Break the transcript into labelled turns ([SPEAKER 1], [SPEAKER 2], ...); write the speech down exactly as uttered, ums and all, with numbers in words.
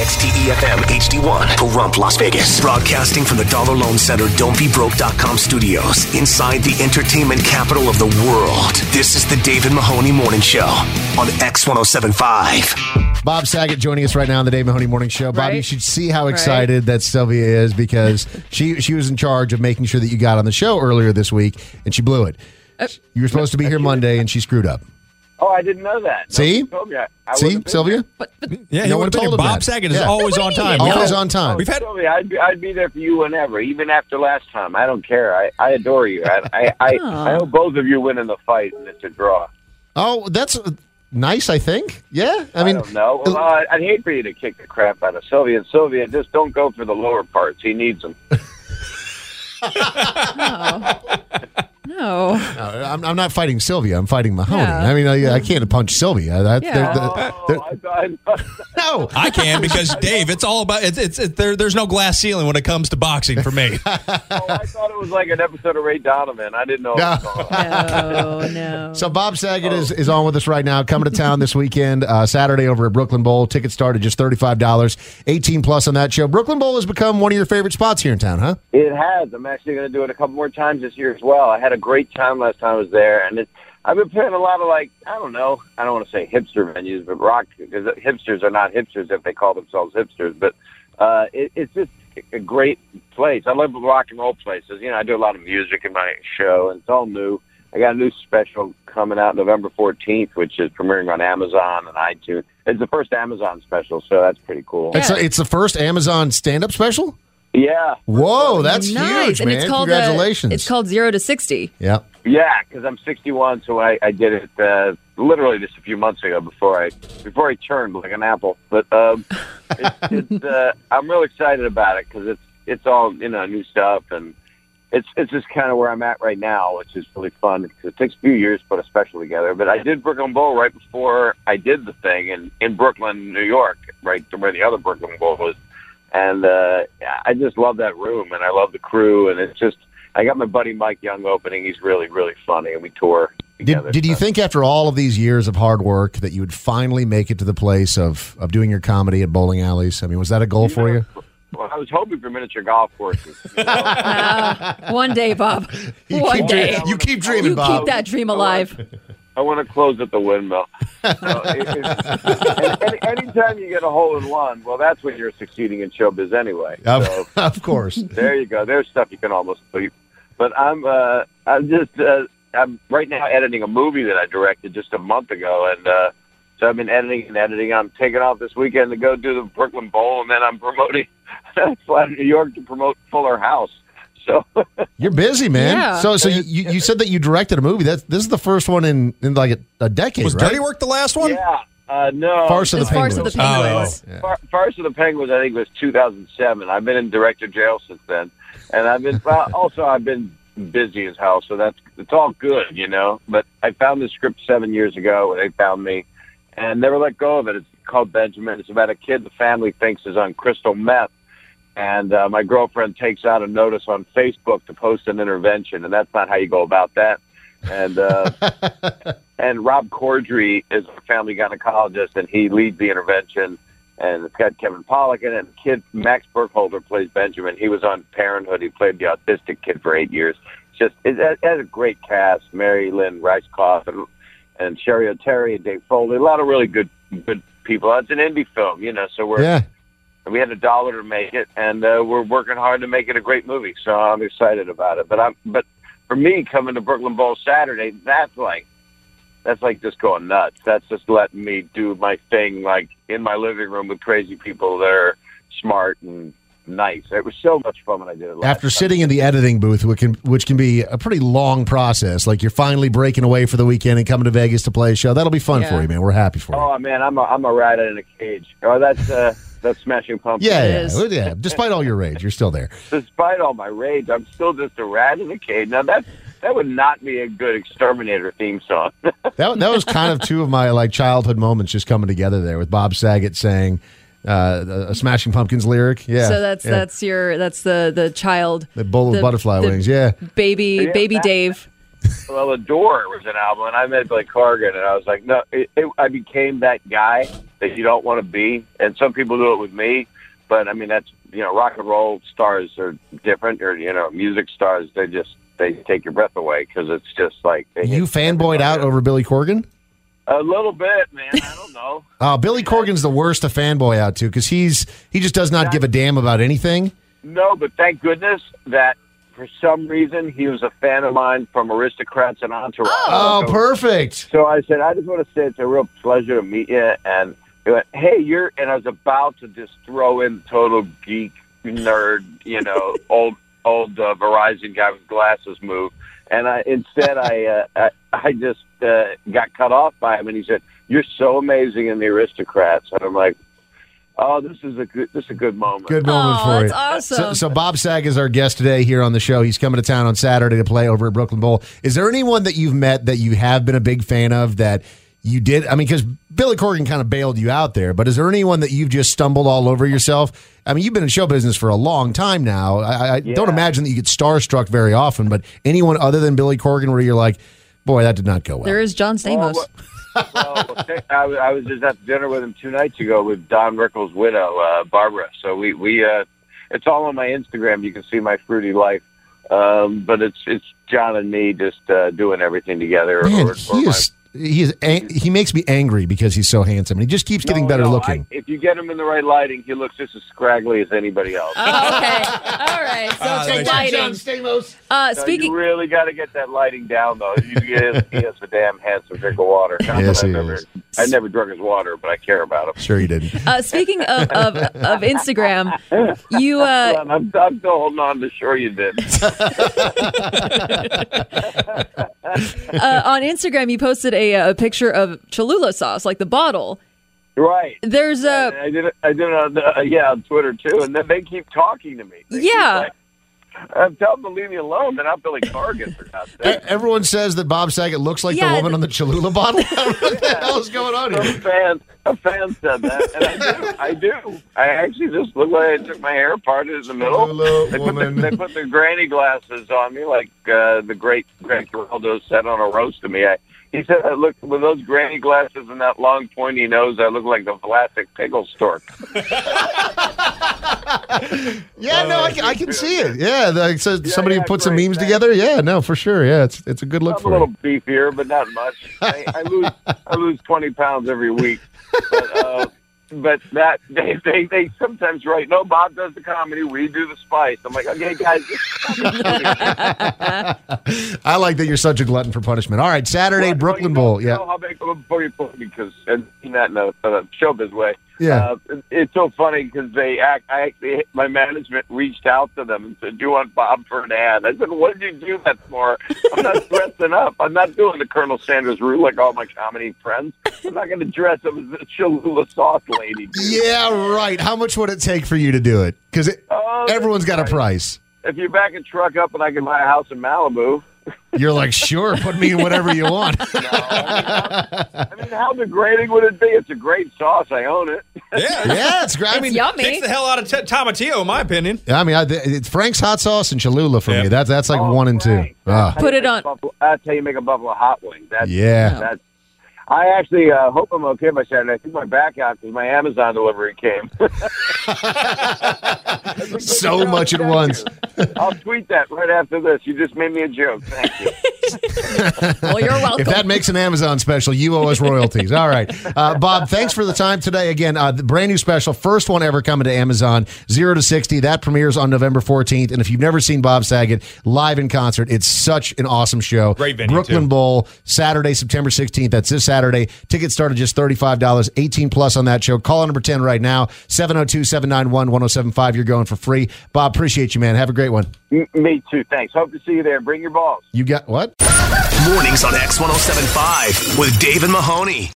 [SPEAKER 1] X T E F M H D one, Pahrump, Las Vegas. Broadcasting from the Dollar Loan Center Don't Be Broke dot com studios inside the entertainment capital of the world. This is the David Mahoney Morning Show on X one oh seven point five.
[SPEAKER 2] Bob Saget joining us right now on the Dave Mahoney Morning Show. Bob,
[SPEAKER 3] Right.
[SPEAKER 2] you should see how excited right. that Sylvia is because she she was in charge of making sure that you got on the show earlier this week, and she blew it. Uh, you were supposed to be here Monday, and she screwed up.
[SPEAKER 4] Oh, I didn't know that.
[SPEAKER 2] See?
[SPEAKER 4] No, told me. I, I
[SPEAKER 2] See, Sylvia?
[SPEAKER 3] But, but,
[SPEAKER 5] yeah,
[SPEAKER 2] no
[SPEAKER 5] one told him Bob
[SPEAKER 2] that.
[SPEAKER 5] Saget is
[SPEAKER 2] yeah.
[SPEAKER 5] always on time.
[SPEAKER 2] Always
[SPEAKER 5] had,
[SPEAKER 2] on time.
[SPEAKER 5] We've had
[SPEAKER 4] Sylvia, I'd be, I'd be there for you whenever, even after last time. I don't care. I, I adore you. I I, I, I hope both of you win in the fight, and it's a draw.
[SPEAKER 2] Oh, that's nice, I think. Yeah? I mean,
[SPEAKER 4] I don't know. Well, uh, I'd hate for you to kick the crap out of Sylvia. And Sylvia, just don't go for the lower parts. He needs them.
[SPEAKER 3] no. No.
[SPEAKER 2] no I'm, I'm not fighting Sylvia. I'm fighting Mahoney.
[SPEAKER 3] Yeah.
[SPEAKER 2] I mean, I, I can't punch Sylvia. That,
[SPEAKER 3] Yeah.
[SPEAKER 2] they're, they're, they're,
[SPEAKER 4] Oh, I thought,
[SPEAKER 2] no.
[SPEAKER 5] I can because Dave, it's all about it's it's it, there. There's no glass ceiling when it comes to boxing for me.
[SPEAKER 4] oh, I thought it was like an episode of Ray Donovan. I didn't know.
[SPEAKER 2] No.
[SPEAKER 4] It was all.
[SPEAKER 3] No, no.
[SPEAKER 2] So Bob Saget is, is on with us right now, coming to town this weekend, uh, Saturday over at Brooklyn Bowl. Tickets start at just thirty-five dollars, eighteen plus on that show. Brooklyn Bowl has become one of your favorite spots here in town, huh?
[SPEAKER 4] It has. I'm actually going to do it a couple more times this year as well. I had a great time last time I was there, and it's, I've been playing a lot of, like, I don't know, I don't want to say hipster venues, but rock, because hipsters are not hipsters if they call themselves hipsters, but uh, it, it's just a great place. I love rock and roll places. You know, I do a lot of music in my show, and it's all new. I got a new special coming out November fourteenth, which is premiering on Amazon and iTunes. It's the first Amazon special, so that's pretty cool.
[SPEAKER 2] It's, a, it's the first Amazon stand-up special?
[SPEAKER 4] Yeah.
[SPEAKER 2] Whoa, that's
[SPEAKER 3] nice.
[SPEAKER 2] huge,
[SPEAKER 3] And
[SPEAKER 2] man.
[SPEAKER 3] it's called,
[SPEAKER 2] Congratulations.
[SPEAKER 3] Uh, it's called Zero to sixty.
[SPEAKER 2] Yeah.
[SPEAKER 4] Yeah, because I'm sixty-one, so I, I did it uh, literally just a few months ago before I before I turned like an apple. But um, it's, it's, uh, I'm real excited about it because it's it's all you know new stuff, and it's it's just kind of where I'm at right now, which is really fun because it takes a few years to put a special together. But I did Brooklyn Bowl right before I did the thing in in Brooklyn, New York, right where the other Brooklyn Bowl was, and uh, I just love that room, and I love the crew, and it's just. I got my buddy Mike Young opening. He's really, really funny, and we tour together.
[SPEAKER 2] Did, did you think after all of these years of hard work that you would finally make it to the place of, of doing your comedy at bowling alleys? I mean, was that a goal for you?
[SPEAKER 4] Well, I was hoping for miniature golf courses. You know?
[SPEAKER 3] Uh, one day, Bob.
[SPEAKER 2] You
[SPEAKER 3] One
[SPEAKER 2] keep,
[SPEAKER 3] day.
[SPEAKER 2] You keep dreaming,
[SPEAKER 3] You
[SPEAKER 2] Bob.
[SPEAKER 3] keep that dream alive.
[SPEAKER 4] I want to close at the windmill. So it, it, any, anytime you get a hole in one, well, that's when you're succeeding in showbiz anyway.
[SPEAKER 2] Of,
[SPEAKER 4] So
[SPEAKER 2] of course.
[SPEAKER 4] there you go. There's stuff you can almost believe. But I'm uh, I'm just uh, I'm right now editing a movie that I directed just a month ago, and uh, so I've been editing and editing. I'm taking off this weekend to go do the Brooklyn Bowl, and then I'm promoting. I fly to New York to promote Fuller House. So
[SPEAKER 2] You're busy, man.
[SPEAKER 3] Yeah.
[SPEAKER 2] So, so you, you, you said that you directed a movie. That's this is the first one in, in like a, a decade,
[SPEAKER 5] Was
[SPEAKER 2] right?
[SPEAKER 5] Dirty Work the last one?
[SPEAKER 4] yeah, uh, no,
[SPEAKER 2] Farce of the
[SPEAKER 3] It's Farce of
[SPEAKER 2] Penguins.
[SPEAKER 3] the Penguins.
[SPEAKER 5] Oh.
[SPEAKER 2] Yeah.
[SPEAKER 4] Far, Farce of the Penguins, I think, was two thousand seven. I've been in director jail since then, and I've been well, also I've been busy as hell. So that's it's all good, you know. But I found this script seven years ago. They found me, and never let go of it. It's called Benjamin. It's about a kid the family thinks is on crystal meth, and uh, my girlfriend takes out a notice on Facebook to post an intervention, and that's not how you go about that. And uh, and Rob Corddry is a family gynecologist, and he leads the intervention. And it's got Kevin Pollak in it. And kid Max Burkholder plays Benjamin. He was on Parenthood. He played the autistic kid for eight years. It's just it, it has a great cast: Mary Lynn Reiskoff and and Sherry O'Terry and Dave Foley. A lot of really good good people. It's an indie film, you know. So we're
[SPEAKER 2] Yeah.
[SPEAKER 4] we had a dollar to make it, and uh, we're working hard to make it a great movie. So I'm excited about it. But I'm but for me, coming to Brooklyn Bowl Saturday, that's like. That's like just going nuts. That's just letting me do my thing, like in my living room with crazy people that are smart and nice. It was so much fun when I did it last
[SPEAKER 2] After
[SPEAKER 4] time.
[SPEAKER 2] sitting in the editing booth, which can, which can be a pretty long process, like you're finally breaking away for the weekend and coming to Vegas to play a show, that'll be fun
[SPEAKER 3] Yeah.
[SPEAKER 2] for you, man. We're happy for you.
[SPEAKER 4] Oh man, I'm a I'm a rat in a cage. Oh, that's uh, that's Smashing Pumpkins.
[SPEAKER 2] yeah,
[SPEAKER 3] It
[SPEAKER 2] yeah,
[SPEAKER 3] is.
[SPEAKER 2] yeah. Despite all your rage, you're still there.
[SPEAKER 4] Despite all my rage, I'm still just a rat in a cage. Now that that would not be a good Exterminator theme song.
[SPEAKER 2] That that was kind of two of my like childhood moments just coming together there with Bob Saget saying uh, a Smashing Pumpkins lyric. Yeah,
[SPEAKER 3] So that's
[SPEAKER 2] yeah.
[SPEAKER 3] that's your that's the the child.
[SPEAKER 2] the bowl of
[SPEAKER 3] the-
[SPEAKER 2] butterfly
[SPEAKER 3] the
[SPEAKER 2] wings. Yeah,
[SPEAKER 3] Baby
[SPEAKER 4] Yeah,
[SPEAKER 3] baby
[SPEAKER 4] that-
[SPEAKER 3] Dave.
[SPEAKER 4] Well, Adore was an album, and I met Blake Corrigan, and I was like, no, it, it, I became that guy that you don't want to be. And some people do it with me, but I mean, that's, you know, rock and roll stars are different, or, you know, music stars, they just, they take your breath away because it's just like. They
[SPEAKER 2] You fanboyed out over Billy Corgan?
[SPEAKER 4] A little bit, man. I don't know.
[SPEAKER 2] Uh, Billy Corgan's the worst to fanboy out to because he's he just does not give a damn about anything.
[SPEAKER 4] No, but thank goodness that for some reason he was a fan of mine from Aristocrats and Entourage.
[SPEAKER 2] Oh,
[SPEAKER 4] so,
[SPEAKER 2] perfect.
[SPEAKER 4] So I said, I just want to say it's a real pleasure to meet you. And he went, hey, you're, and I was about to just throw in total geek, nerd, you know, old old uh, Verizon guy with glasses move. And I instead I uh, I, I just uh, got cut off by him, and he said, "You're so amazing in the Aristocrats." And I'm like, "Oh, this is a good this is a good moment."
[SPEAKER 2] Good moment
[SPEAKER 3] Oh,
[SPEAKER 2] for you.
[SPEAKER 3] that's awesome.
[SPEAKER 2] So, so Bob Saget is our guest today here on the show. He's coming to town on Saturday to play over at Brooklyn Bowl. Is there anyone that you've met that you have been a big fan of that you did? I mean, because Billy Corgan kind of bailed you out there, but is there anyone that you've just stumbled all over yourself? I mean, you've been in show business for a long time now. I, I
[SPEAKER 4] Yeah.
[SPEAKER 2] don't imagine that you get starstruck very often, but anyone other than Billy Corgan where you're like, boy, that did not go well.
[SPEAKER 3] There is John Stamos.
[SPEAKER 4] Well, well, I, was- I was just at dinner with him two nights ago with Don Rickles' widow, uh, Barbara. So we, we uh, it's all on my Instagram. You can see my fruity life. Um, but it's it's John and me just uh, doing everything together.
[SPEAKER 2] Man,
[SPEAKER 4] or, or
[SPEAKER 2] he is he is ang- he makes me angry because he's so handsome, and he just keeps getting
[SPEAKER 4] No,
[SPEAKER 2] better
[SPEAKER 4] no,
[SPEAKER 2] looking.
[SPEAKER 4] I, if you get him in the right lighting, he looks just as scraggly as anybody else.
[SPEAKER 3] Oh, okay. All right. So
[SPEAKER 5] Ah,
[SPEAKER 3] it's
[SPEAKER 5] that
[SPEAKER 3] the
[SPEAKER 5] makes
[SPEAKER 3] lighting.
[SPEAKER 2] Stamos.
[SPEAKER 3] Uh,
[SPEAKER 4] No,
[SPEAKER 3] speaking.
[SPEAKER 4] you really got to get that lighting down, though. You get, he has a damn handsome drink of water. Not
[SPEAKER 2] Yes,
[SPEAKER 4] that I
[SPEAKER 2] he
[SPEAKER 4] never,
[SPEAKER 2] is.
[SPEAKER 4] I never drunk his water, but I care about him.
[SPEAKER 2] Sure, you didn't.
[SPEAKER 3] Uh, speaking of, of of Instagram, you uh,
[SPEAKER 4] I'm, I'm still holding on to sure you did.
[SPEAKER 3] uh, on Instagram you posted a, a picture of Cholula sauce, like the bottle.
[SPEAKER 4] Right.
[SPEAKER 3] There's a
[SPEAKER 4] I did it. I did it on uh, yeah on Twitter too, and then they keep talking to me. They keep
[SPEAKER 3] Yeah.
[SPEAKER 4] like, I'm telling them to leave me alone. They're not Billy Corgan for God's
[SPEAKER 2] E-
[SPEAKER 4] sake.
[SPEAKER 2] Everyone says that Bob Saget looks like
[SPEAKER 3] Yeah,
[SPEAKER 2] the woman
[SPEAKER 3] the-
[SPEAKER 2] on the Cholula bottle. What the hell is going on
[SPEAKER 4] Some
[SPEAKER 2] here?
[SPEAKER 4] fan, a fan said that, and I do. I do. I actually just look like I took my hair, parted in the middle.
[SPEAKER 2] Cholula
[SPEAKER 4] They put, the,
[SPEAKER 2] woman.
[SPEAKER 4] they put their granny glasses on me, like uh, the great Greg Giraldo said on a roast to me. I, he said, I look with those granny glasses and that long pointy nose, I look like the Vlasic pickle stork.
[SPEAKER 2] Yeah, no, I, can- I can see it. Yeah, like, so somebody
[SPEAKER 4] yeah,
[SPEAKER 2] put some
[SPEAKER 4] great,
[SPEAKER 2] memes
[SPEAKER 4] thanks.
[SPEAKER 2] together. Yeah, no, for sure. Yeah, it's it's a good look
[SPEAKER 4] I'm a
[SPEAKER 2] for
[SPEAKER 4] little
[SPEAKER 2] you.
[SPEAKER 4] beefier, but not much. I, I lose I lose twenty pounds every week. But, uh, but that they, they they sometimes write, no, Bob does the comedy, we do the spice. I'm like, okay, guys.
[SPEAKER 2] I like that you're such a glutton for punishment. All right, Saturday,
[SPEAKER 4] Well,
[SPEAKER 2] Brooklyn
[SPEAKER 4] you know,
[SPEAKER 2] Bowl.
[SPEAKER 4] you
[SPEAKER 2] Yeah,
[SPEAKER 4] know how big, before you put me, because and in that in a, in a showbiz way.
[SPEAKER 2] Yeah.
[SPEAKER 4] Uh, it- it's so funny because they act. I actually, my management reached out to them and said, "Do you want Bob for an ad?" I said, "What did you do that for? I'm not dressing up. I'm not doing the Colonel Sanders route like all my comedy friends. I'm not going to dress up as the Cholula sauce lady." dude."
[SPEAKER 2] yeah, right. How much would it take for you to do it? Because
[SPEAKER 4] Oh,
[SPEAKER 2] everyone's got a
[SPEAKER 4] right.
[SPEAKER 2] price.
[SPEAKER 4] If you back a truck up and I can buy a house in Malibu.
[SPEAKER 2] You're like, sure, put me in whatever you want.
[SPEAKER 4] No, I mean, how, I mean, how degrading would it be? It's a great sauce. I own it.
[SPEAKER 5] Yeah.
[SPEAKER 2] Yeah, it's great. I
[SPEAKER 3] it's
[SPEAKER 2] mean,
[SPEAKER 3] yummy.
[SPEAKER 5] Takes the hell out of t- Tomatillo, in my opinion.
[SPEAKER 2] I mean, I, it's Frank's hot sauce and Cholula for
[SPEAKER 5] Yeah.
[SPEAKER 2] me. That's that's like
[SPEAKER 4] Oh,
[SPEAKER 2] one and two.
[SPEAKER 4] Frank.
[SPEAKER 2] Ah.
[SPEAKER 4] That's how
[SPEAKER 3] Put
[SPEAKER 4] you
[SPEAKER 3] it
[SPEAKER 4] make
[SPEAKER 3] on-
[SPEAKER 4] Buffalo, that's how you make a buffalo hot wing. That's,
[SPEAKER 2] Yeah.
[SPEAKER 4] That's, I actually uh, hope I'm okay by Saturday. I took my back out because my Amazon delivery came.
[SPEAKER 2] So much at once.
[SPEAKER 4] I'll tweet that right after this. You just made me a joke. Thank you.
[SPEAKER 3] Well, you're welcome.
[SPEAKER 2] If that makes an Amazon special, you owe us royalties. All right. Uh, Bob, thanks for the time today. Again, uh, the brand new special, first one ever coming to Amazon, zero to sixty. That premieres on November fourteenth. And if you've never seen Bob Saget live in concert, it's such an awesome show.
[SPEAKER 5] Great venue,
[SPEAKER 2] Brooklyn
[SPEAKER 5] too.
[SPEAKER 2] Bowl, Saturday, September sixteenth. That's this Saturday. Tickets start at just thirty-five dollars, eighteen plus on that show. Call number ten right now, seven oh two, seven nine one, one oh seven five. You're going for free. Bob, appreciate you, man. Have a great one.
[SPEAKER 4] M- me too. Thanks. Hope to see you there. Bring your balls.
[SPEAKER 2] You got what?
[SPEAKER 1] Mornings on X ten seventy-five with Dave and Mahoney.